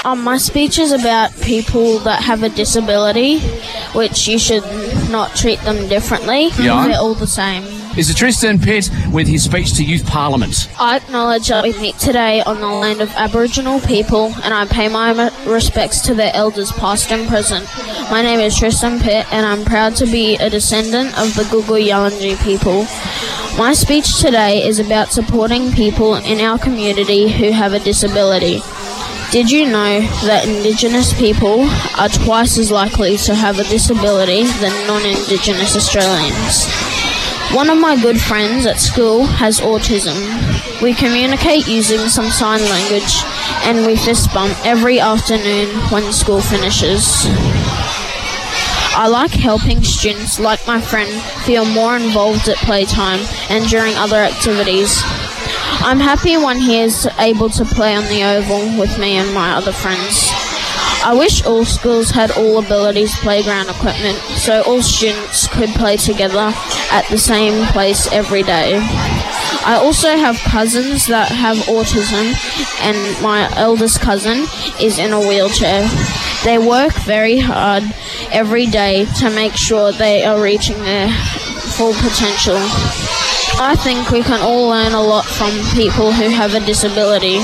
My speech is about people that have a disability, which you should not treat them differently. Yeah. They're all the same. Is it Tristan Pitt with his speech to Youth Parliament? I acknowledge that we meet today on the land of Aboriginal people, and I pay my respects to their elders past and present. My name is Tristan Pitt, and I'm proud to be a descendant of the Guugu Yalnji people. My speech today is about supporting people in our community who have a disability. Did you know that Indigenous people are twice as likely to have a disability than non-Indigenous Australians? One of my good friends at school has autism. We communicate using some sign language, and we fist bump every afternoon when school finishes. I like helping students like my friend feel more involved at playtime and during other activities. I'm happy when he is able to play on the oval with me and my other friends. I wish all schools had all abilities playground equipment so all students could play together at the same place every day. I also have cousins that have autism, and my eldest cousin is in a wheelchair. They work very hard every day to make sure they are reaching their full potential. I think we can all learn a lot from people who have a disability,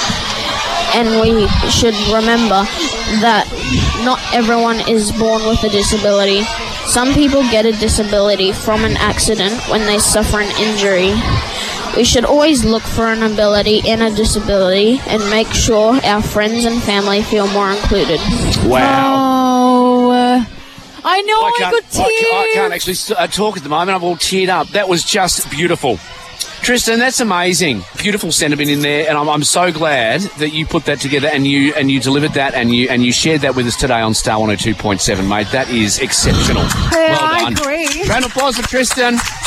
and we should remember that not everyone is born with a disability. Some people get a disability from an accident when they suffer an injury. We should always look for an ability in a disability and make sure our friends and family feel more included. Wow. Oh, I know I could tear. I can't actually talk at the moment. I'm all teared up. That was just beautiful. Tristan, that's amazing. Beautiful sentiment in there, and I'm so glad that you put that together and you delivered that and you shared that with us today on Star 102.7, mate. That is exceptional. Yeah, Well done. I agree. Round of applause for Tristan.